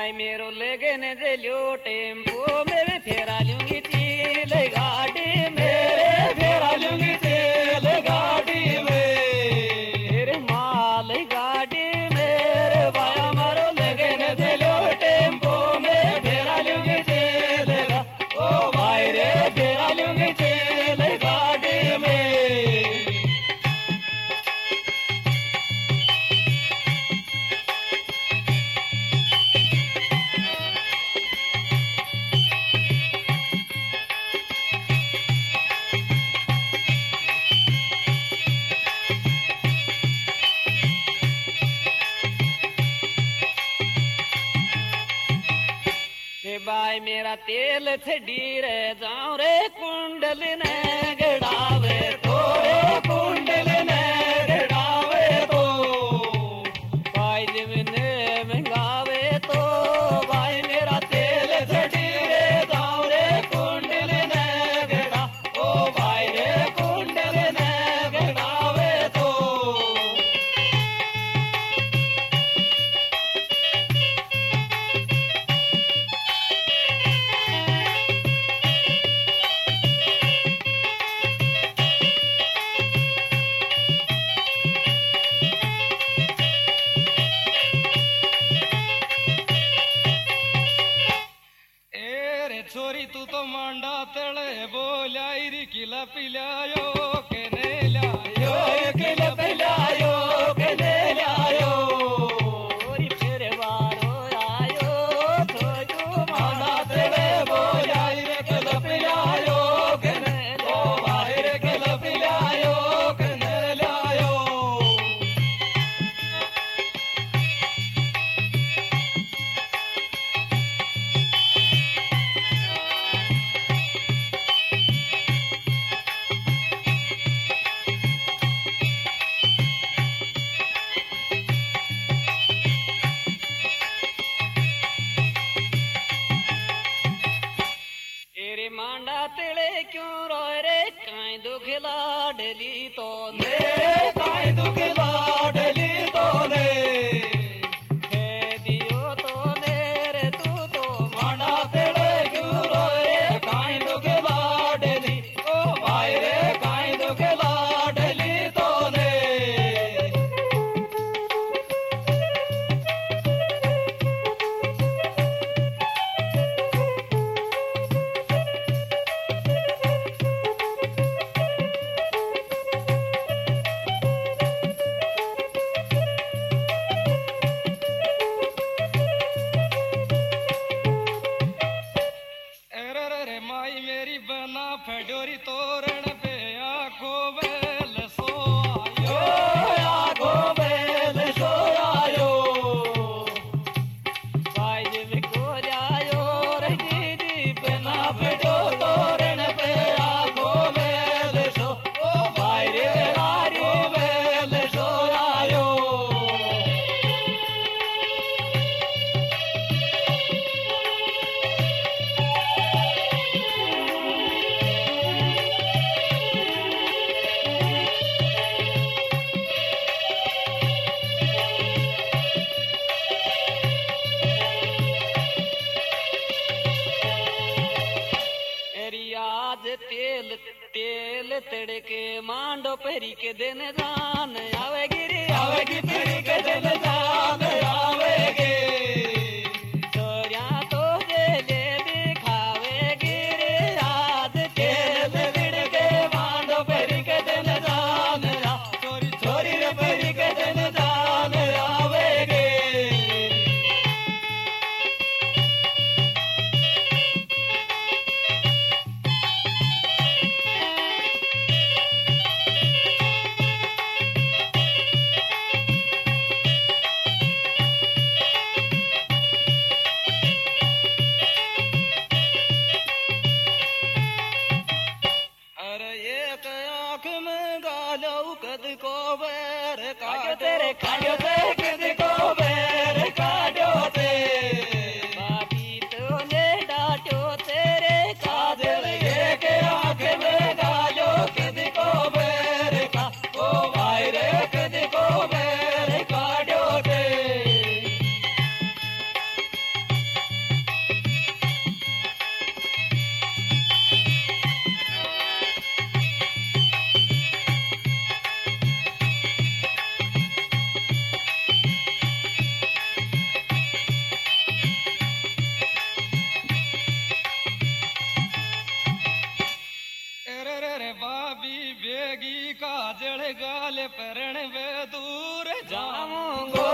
भाई मेरो लेगे ने दे लियो टेम्पो में फेरा लूंगी तेल गाड़ी मेरे फेरा लूंगी तेल गाड़ी में मेरे माल गाड़ी मेरे भाई मारो लेगे ने दे लियो टेम्पो में फेरा लूंगी तेल ओ भाई रे फेरा लूंगी तेल गाड़ी में। भाई मेरा तेल छड़ी रे जाऊं रे कुंडल ने गड़ावे तो रे कुंडल ने गड़ावे तो भाई जिमने मंगावे तो भाई मेरा तेल छड़ी रे जाऊं रे कुंडल ने गड़ा ओ भाई रे कुंडल ने गड़ावे तो। छोरी तू तो मांडा तले बोलाई री किला पिलायो के ने लायो किला पिलायो के ने लायो ओरी फेरे वारो आयो तो तू मांडा तले बोलाई रे किला पिलायो के ने लो भाई रे किला पिलायो के ने लायो। मांडा तेरे क्यों रोए रे काई दुख लाडली तो ने काई दुख लाडली तो ने दियो तो ने रे तू तो मांडा तेरे क्यों रोए रे काई दुख लाडली ओ भाई रे काई दुख लाडली तो ने। माई मेरी बना फडोरी तोरण पे आखो बेल सो आयो आखो बेल सो आयो भाई जी को जायो रे दीदी बना फडो तोरण पे आखो बेल सो ओ भाई रे रारी बेल सो आयो। आज तेल तेल तड़के मांडो परी के दिन जान आवेगी परी के दिन जान आवेगी छोरिया तो जेले दिखावेगी रे आज तेल तड़के मांडो परी के दिन जान छोरी छोरी रे परी के दिन जान आवेगी। कद को बेर काटो तेरे काटो ते कद को बेर काटो ते बाबी तो ने डाटो तेरे काजल ये के आंख में डालो कद को बेर का ओ भाई रे कद को बेर काटो ते। दूर जाऊंगो